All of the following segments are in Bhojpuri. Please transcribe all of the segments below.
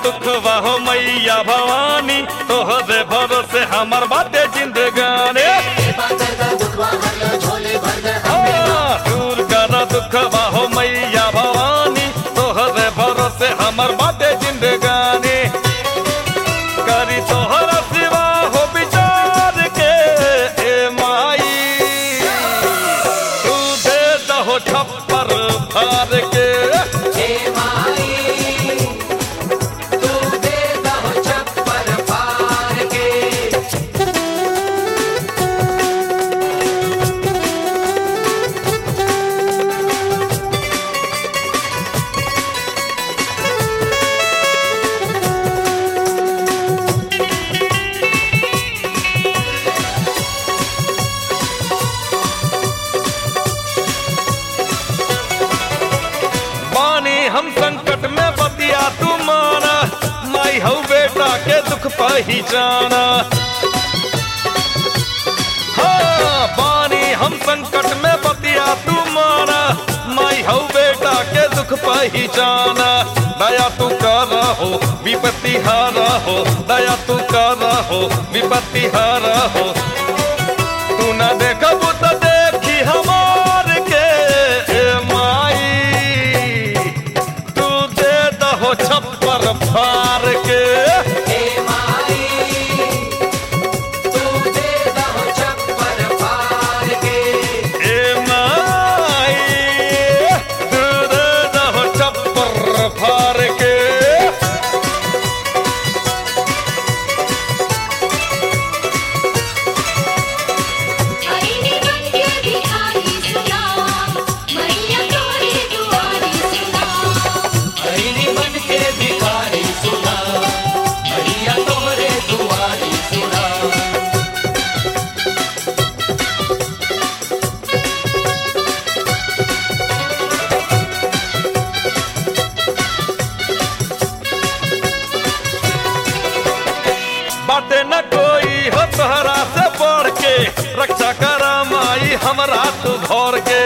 दुखवा हो मैया भवानी, तोहरे भरोसे हमर बाटे जिंदगानी। दूर कर दुखवा हो मैया भवानी, तोहरे भरोसे हमर बाटे जिंदगानी। करी तोहरा सिवा हो विचार के ए माई, तू दे दहो छप्पर फार के। हम संकट में बतिया तुम्हारा, माई हऊ बेटा के दुख पहचाना। हाँ बानी हम संकट में बतिया तुम्हारा, माई हऊ बेटा के दुख पहचाना। दया तू कर हो विपत्ति हारा हो, दया तू कर हो विपत्ति हारा हो। तू न देखबू तो देखी हमार के हो छप्पर फार के। ए माई तू दे दहो छप्पर फार के। ए माई तू दे दहो छप्पर फार के। बाटे न कोई हो तोहरा से बढ़ के, रक्षा करा माई हमरा तू घर के।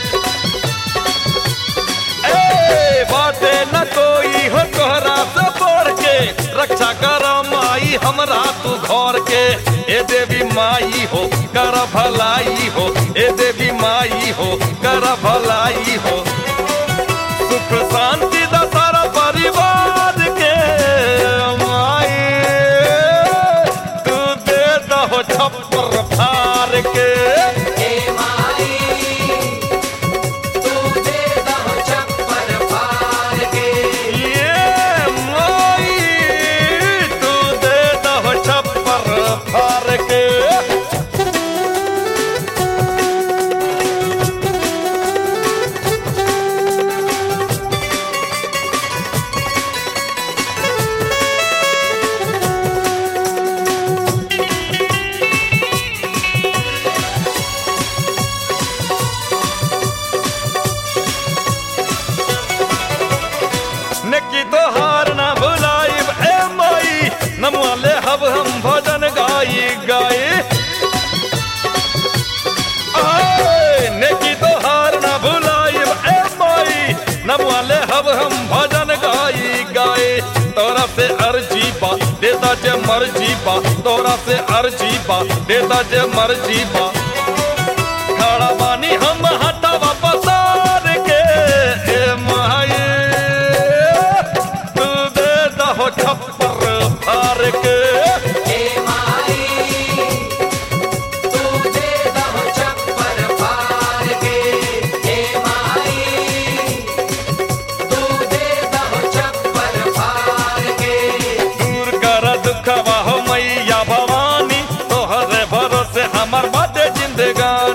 ए बाटे न कोई हो तोहरा से बढ़ के, रक्षा करा माई हमरा तू घर के। ए देवी माई हो कर भलाई हो, ए देवी माई हो कर भलाई हो। सुख शांति दा सारा परिवार के हो छप्पर फार के। ए माई तू दे दहो छप्पर फार के। ये माई तू दे दहो छप्पर फार के। नेकी तो हार ना भुलाइब ए माई, नमवा ले हब हम भजन गाई गाई। नेकी तो हार ना भुलाइब ए माई, नमवा ले हब हम भजन गाई गाई। तोरा से अर्जी बा देता जे मर्जी बा, तोरा से अर्जी बा देता जे मर्जी बा। खड़ा बानी हम हटावा पसार के। ए माई हो छप्पर फार के। ए माई तू दे दहो छप्पर फार के। ए माई तू दे दहो छप्पर फार के। दूर कर दुखवा हो मैया भवानी, तोहरे भरोसे हमर बाटे जिंदगानी।